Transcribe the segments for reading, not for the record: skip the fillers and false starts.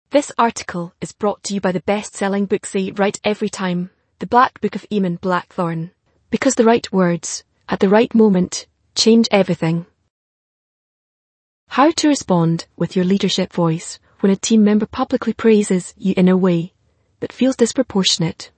This article is brought to you by the best-selling book Say It Right Every Time, The Black Book of Eamon Blackthorne. Because the right words, at the right moment, change everything. How to respond with your leadership voice when a team member publicly praises you in a way that feels disproportionate.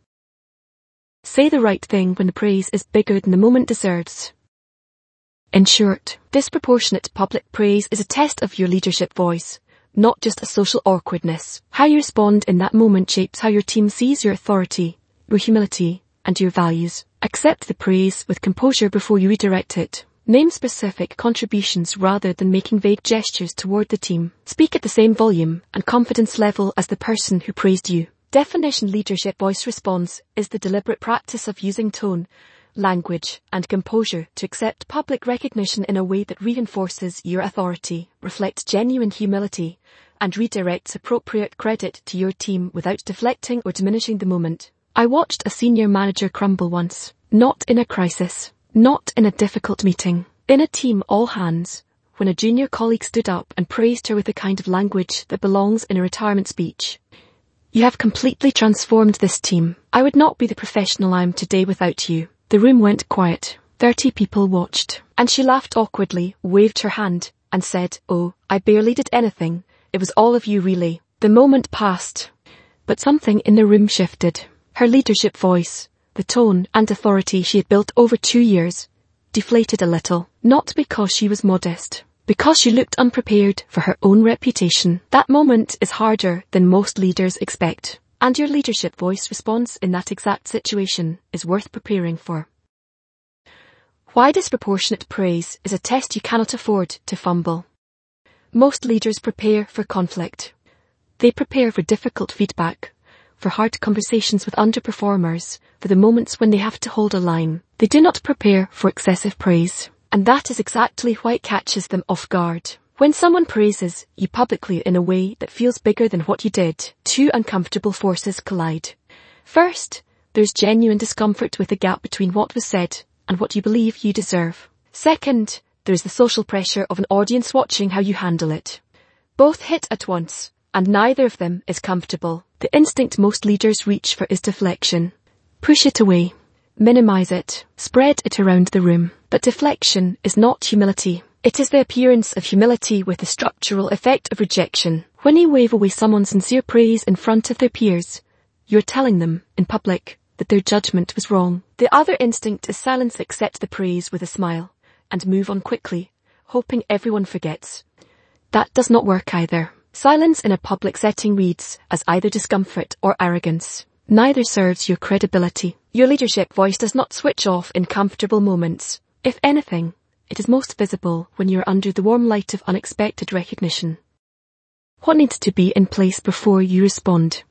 Say the right thing when the praise is bigger than the moment deserves. In short, disproportionate public praise is a test of your leadership voice, not just a social awkwardness. How you respond in that moment shapes how your team sees your authority, your humility, and your values. Accept the praise with composure before you redirect it. Name specific contributions rather than making vague gestures toward the team. Speak at the same volume and confidence level as the person who praised you. Definition leadership voice response is the deliberate practice of using tone, language, and composure to accept public recognition in a way that reinforces your authority, reflects genuine humility, and redirects appropriate credit to your team without deflecting or diminishing the moment. I watched a senior manager crumble once. Not in a crisis, not in a difficult meeting, in a team all hands, when a junior colleague stood up and praised her with the kind of language that belongs in a retirement speech. You have completely transformed this team. I would not be the professional I am today without you. The room went quiet. 30 people watched. And she laughed awkwardly, waved her hand, and said, "Oh, I barely did anything. It was all of you really." The moment passed. But something in the room shifted. Her leadership voice, the tone and authority she had built over 2 years, deflated a little. Not because she was modest, because she looked unprepared for her own reputation. That moment is harder than most leaders expect. And your leadership voice response in that exact situation is worth preparing for. Why disproportionate praise is a test you cannot afford to fumble. Most leaders prepare for conflict. They prepare for difficult feedback, for hard conversations with underperformers, for the moments when they have to hold a line. They do not prepare for excessive praise. And that is exactly why it catches them off guard. When someone praises you publicly in a way that feels bigger than what you did, two uncomfortable forces collide. First, there's genuine discomfort with the gap between what was said and what you believe you deserve. Second, there's the social pressure of an audience watching how you handle it. Both hit at once, and neither of them is comfortable. The instinct most leaders reach for is deflection. Push it away. Minimize it. Spread it around the room. But deflection is not humility. It is the appearance of humility with the structural effect of rejection. When you wave away someone's sincere praise in front of their peers, you're telling them, in public, that their judgment was wrong. The other instinct is silence. Accept the praise with a smile, and move on quickly, hoping everyone forgets. That does not work either. Silence in a public setting reads as either discomfort or arrogance. Neither serves your credibility. Your leadership voice does not switch off in comfortable moments. If anything, it is most visible when you're under the warm light of unexpected recognition. What needs to be in place before you respond?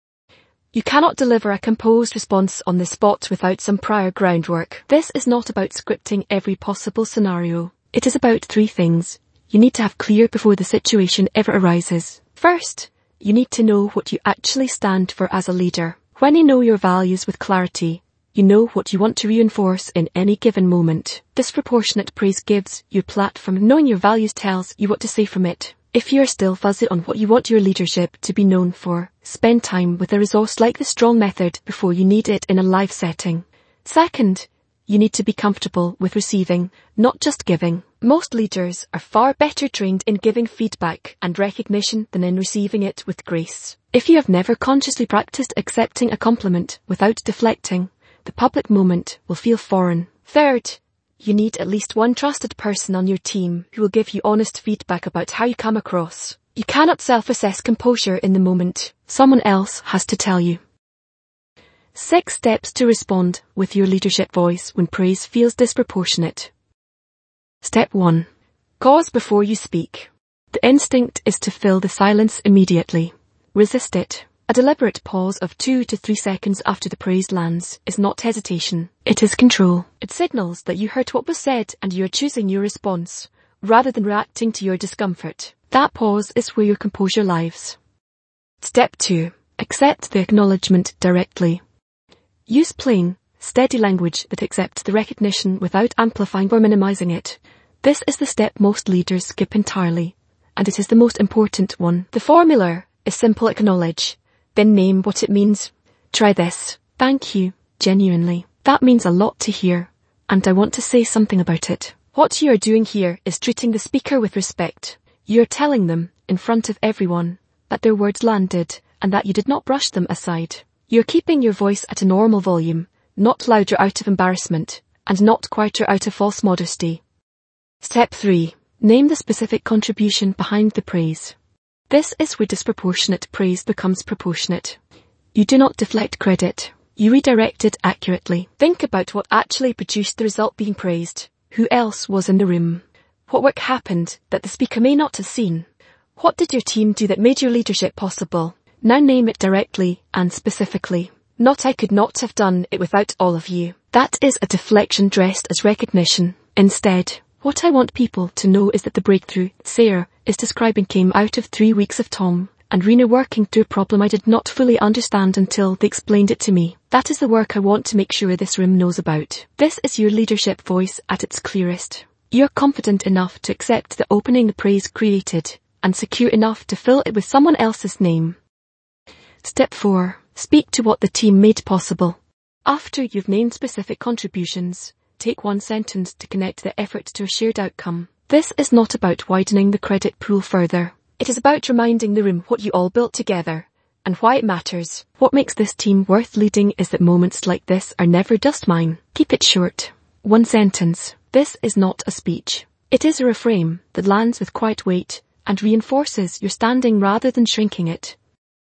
You cannot deliver a composed response on the spot without some prior groundwork. This is not about scripting every possible scenario. It is about 3 things you need to have clear before the situation ever arises. First, you need to know what you actually stand for as a leader. When you know your values with clarity, you know what you want to reinforce in any given moment. Disproportionate praise gives you platform. Knowing your values tells you what to say from it. If you're still fuzzy on what you want your leadership to be known for, spend time with a resource like the Strong Method before you need it in a live setting. Second, you need to be comfortable with receiving, not just giving. Most leaders are far better trained in giving feedback and recognition than in receiving it with grace. If you have never consciously practiced accepting a compliment without deflecting, the public moment will feel foreign. Third, you need at least one trusted person on your team who will give you honest feedback about how you come across. You cannot self-assess composure in the moment. Someone else has to tell you. 6 steps to respond with your leadership voice when praise feels disproportionate. Step 1. Pause before you speak. The instinct is to fill the silence immediately. Resist it. A deliberate pause of 2 to 3 seconds after the praise lands is not hesitation. It is control. It signals that you heard what was said and you are choosing your response, rather than reacting to your discomfort. That pause is where your composure lives. Step 2. Accept the acknowledgement directly. Use plain, steady language that accepts the recognition without amplifying or minimizing it. This is the step most leaders skip entirely, and it is the most important one. The formula is simple acknowledge. Then name what it means. Try this. Thank you, genuinely. That means a lot to hear, and I want to say something about it. What you are doing here is treating the speaker with respect. You are telling them, in front of everyone, that their words landed and that you did not brush them aside. You're keeping your voice at a normal volume, not louder out of embarrassment, and not quieter out of false modesty. Step 3. Name the specific contribution behind the praise. This is where disproportionate praise becomes proportionate. You do not deflect credit. You redirect it accurately. Think about what actually produced the result being praised. Who else was in the room? What work happened that the speaker may not have seen? What did your team do that made your leadership possible? Now name it directly and specifically. Not I could not have done it without all of you. That is a deflection dressed as recognition. Instead, what I want people to know is that the breakthrough Sarah is describing came out of 3 weeks of Tom and Rena working through a problem I did not fully understand until they explained it to me. That is the work I want to make sure this room knows about. This is your leadership voice at its clearest. You're confident enough to accept the opening the praise created and secure enough to fill it with someone else's name. Step 4. Speak to what the team made possible. After you've named specific contributions, take one sentence to connect the effort to a shared outcome. This is not about widening the credit pool further. It is about reminding the room what you all built together and why it matters. What makes this team worth leading is that moments like this are never just mine. Keep it short. One sentence. This is not a speech. It is a reframe that lands with quiet weight and reinforces your standing rather than shrinking it.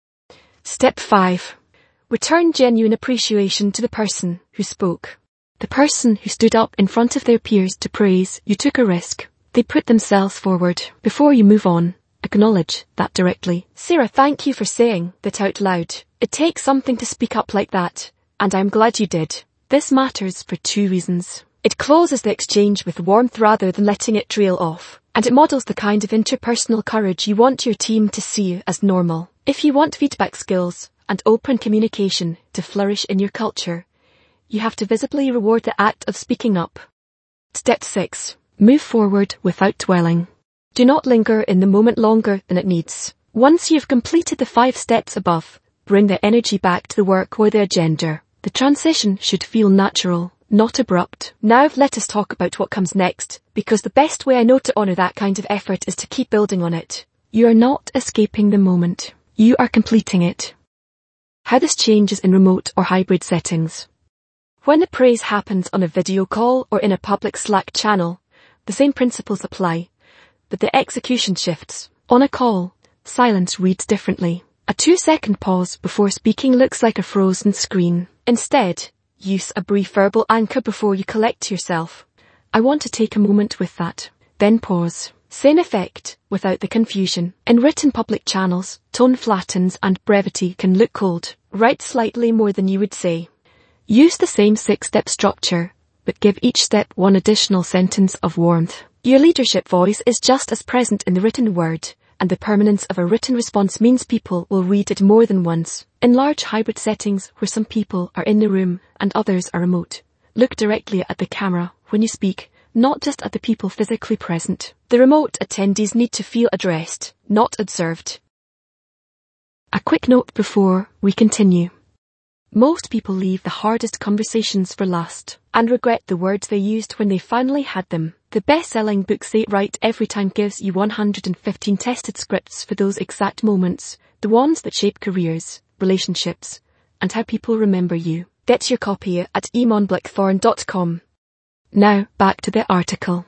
Step 5. Return genuine appreciation to the person who spoke. The person who stood up in front of their peers to praise you took a risk. They put themselves forward. Before you move on, acknowledge that directly. Sarah, thank you for saying that out loud. It takes something to speak up like that, and I'm glad you did. This matters for 2 reasons. It closes the exchange with warmth rather than letting it trail off, and it models the kind of interpersonal courage you want your team to see as normal. If you want feedback skills and open communication to flourish in your culture, you have to visibly reward the act of speaking up. Step 6. Move forward without dwelling. Do not linger in the moment longer than it needs. Once you've completed the 5 steps above, bring the energy back to the work or the agenda. The transition should feel natural, not abrupt. Now let us talk about what comes next, because the best way I know to honour that kind of effort is to keep building on it. You are not escaping the moment. You are completing it. How this changes in remote or hybrid settings. When the praise happens on a video call or in a public Slack channel, the same principles apply, but the execution shifts. On a call, silence reads differently. A 2-second pause before speaking looks like a frozen screen. Instead, use a brief verbal anchor before you collect yourself. I want to take a moment with that. Then pause. Same effect, without the confusion. In written public channels, tone flattens and brevity can look cold. Write slightly more than you would say. Use the same 6-step structure, but give each step one additional sentence of warmth. Your leadership voice is just as present in the written word, and the permanence of a written response means people will read it more than once. In large hybrid settings where some people are in the room and others are remote, look directly at the camera when you speak, not just at the people physically present. The remote attendees need to feel addressed, not observed. A quick note before we continue. Most people leave the hardest conversations for last and regret the words they used when they finally had them. The best-selling book Say It Right Every Time gives you 115 tested scripts for those exact moments, the ones that shape careers, relationships, and how people remember you. Get your copy at eamonblackthorn.com. Now, back to the article.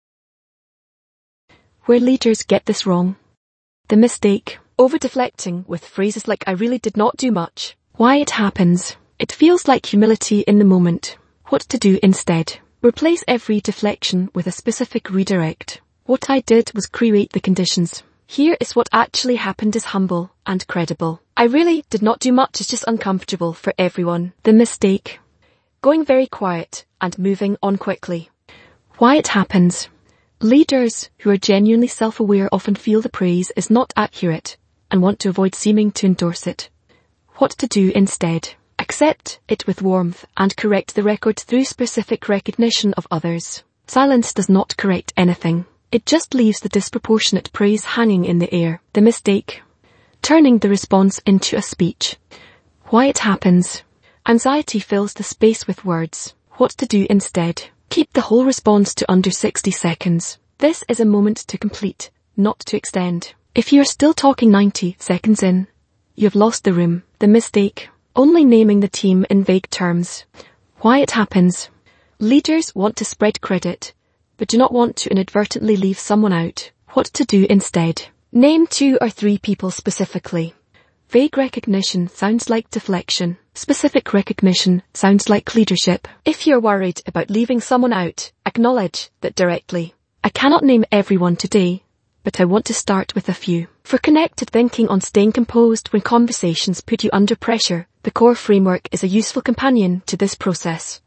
Where leaders get this wrong. The mistake. Over-deflecting with phrases like I really did not do much. Why it happens. It feels like humility in the moment. What to do instead. Replace every deflection with a specific redirect. What I did was create the conditions. Here is what actually happened is humble and credible. I really did not do much is just uncomfortable for everyone. The mistake. Going very quiet and moving on quickly. Why it happens. Leaders who are genuinely self-aware often feel the praise is not accurate and want to avoid seeming to endorse it. What to do instead. Accept it with warmth and correct the record through specific recognition of others. Silence does not correct anything. It just leaves the disproportionate praise hanging in the air. The mistake. turning the response into a speech. Why it happens. Anxiety fills the space with words. What to do instead. Keep the whole response to under 60 seconds. This is a moment to complete, not to extend. If you are still talking 90 seconds in, you have lost the room. The mistake. Only naming the team in vague terms. Why it happens. Leaders want to spread credit, but do not want to inadvertently leave someone out. What to do instead. Name 2 or 3 people specifically. Vague recognition sounds like deflection. Specific recognition sounds like leadership. If you're worried about leaving someone out, acknowledge that directly. I cannot name everyone today, but I want to start with a few. For connected thinking on staying composed when conversations put you under pressure, the core framework is a useful companion to this process.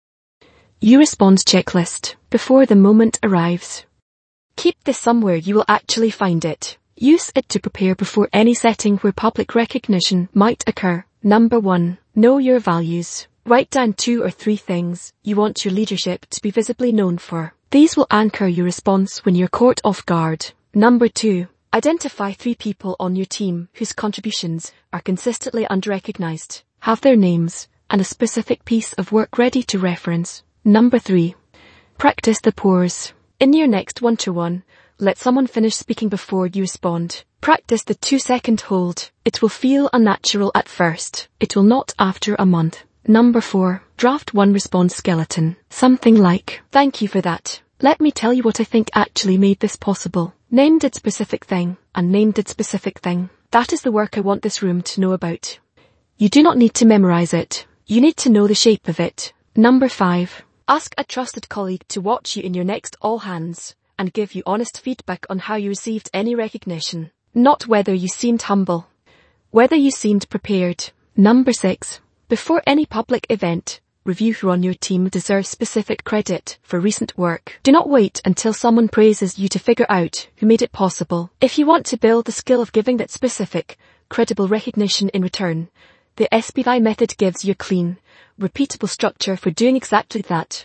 You respond checklist before the moment arrives. Keep this somewhere you will actually find it. Use it to prepare before any setting where public recognition might occur. Number 1. Know your values. Write down 2 or 3 things you want your leadership to be visibly known for. These will anchor your response when you're caught off guard. Number 2. Identify 3 people on your team whose contributions are consistently underrecognized. Have their names and a specific piece of work ready to reference. Number 3. Practice the pause. In your next one-to-one, let someone finish speaking before you respond. Practice the 2-second hold. It will feel unnatural at first. It will not after a month. Number 4. Draft 1 response skeleton. Something like, thank you for that. Let me tell you what I think actually made this possible. Named its specific thing, and named its specific thing. That is the work I want this room to know about. You do not need to memorize it. You need to know the shape of it. Number 5. Ask a trusted colleague to watch you in your next all hands and give you honest feedback on how you received any recognition. Not whether you seemed humble. Whether you seemed prepared. Number 6. Before any public event, review who on your team deserves specific credit for recent work. Do not wait until someone praises you to figure out who made it possible. If you want to build the skill of giving that specific, credible recognition in return, the SBI method gives you a clean, repeatable structure for doing exactly that.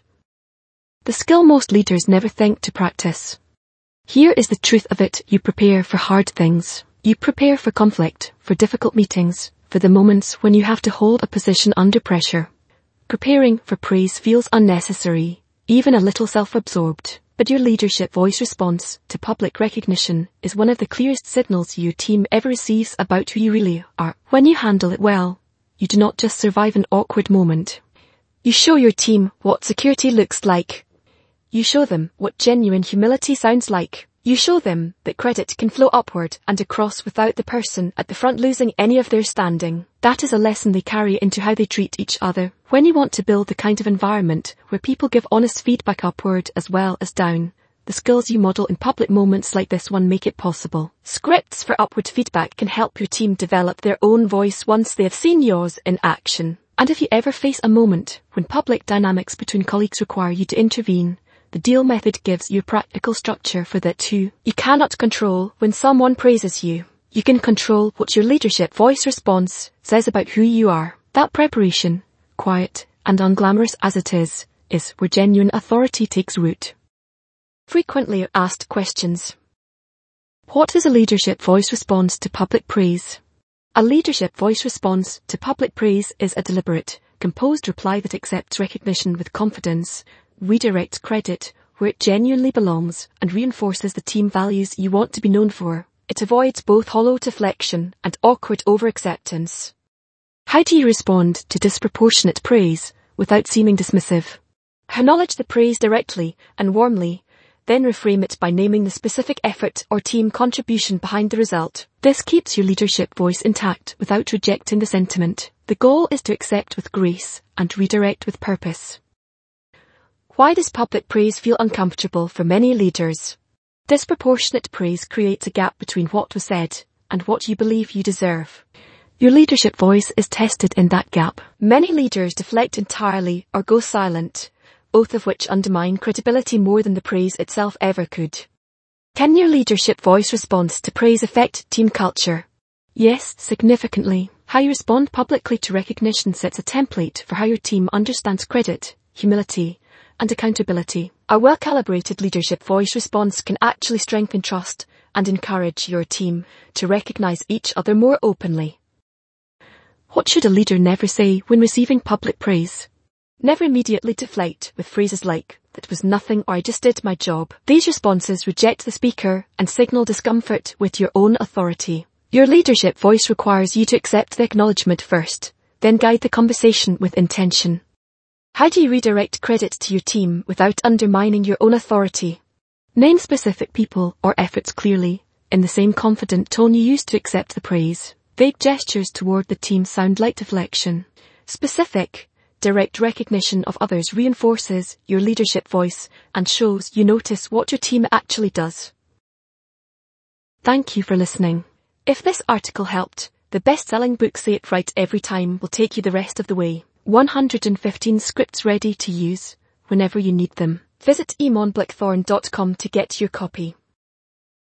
The skill most leaders never think to practice. Here is the truth of it. You prepare for hard things. You prepare for conflict, for difficult meetings, for the moments when you have to hold a position under pressure. Preparing for praise feels unnecessary, even a little self-absorbed. But your leadership voice response to public recognition is one of the clearest signals your team ever receives about who you really are. When you handle it well, you do not just survive an awkward moment. You show your team what security looks like. You show them what genuine humility sounds like. You show them that credit can flow upward and across without the person at the front losing any of their standing. That is a lesson they carry into how they treat each other. When you want to build the kind of environment where people give honest feedback upward as well as down, the skills you model in public moments like this one make it possible. Scripts for upward feedback can help your team develop their own voice once they have seen yours in action. And if you ever face a moment when public dynamics between colleagues require you to intervene, the DEAL method gives you practical structure for that too. You cannot control when someone praises you. You can control what your leadership voice response says about who you are. That preparation, quiet and unglamorous as it is where genuine authority takes root. Frequently asked questions. What is a leadership voice response to public praise? A leadership voice response to public praise is a deliberate, composed reply that accepts recognition with confidence, redirects credit where it genuinely belongs, and reinforces the team values you want to be known for. It avoids both hollow deflection and awkward over-acceptance. How do you respond to disproportionate praise without seeming dismissive? Acknowledge the praise directly and warmly, then reframe it by naming the specific effort or team contribution behind the result. This keeps your leadership voice intact without rejecting the sentiment. The goal is to accept with grace and redirect with purpose. Why does public praise feel uncomfortable for many leaders? Disproportionate praise creates a gap between what was said and what you believe you deserve. Your leadership voice is tested in that gap. Many leaders deflect entirely or go silent, both of which undermine credibility more than the praise itself ever could. Can your leadership voice response to praise affect team culture? Yes, significantly. How you respond publicly to recognition sets a template for how your team understands credit, humility, and accountability. A well-calibrated leadership voice response can actually strengthen trust and encourage your team to recognize each other more openly. What should a leader never say when receiving public praise? Never immediately deflate with phrases like, "That was nothing," or "I just did my job." These responses reject the speaker and signal discomfort with your own authority. Your leadership voice requires you to accept the acknowledgement first, then guide the conversation with intention. How do you redirect credit to your team without undermining your own authority? Name specific people or efforts clearly, in the same confident tone you used to accept the praise. Vague gestures toward the team sound like deflection. Specific, direct recognition of others reinforces your leadership voice and shows you notice what your team actually does. Thank you for listening. If this article helped, the best-selling book Say It Right Every Time will take you the rest of the way. 115 scripts ready to use whenever you need them. Visit eamonblackthorn.com to get your copy.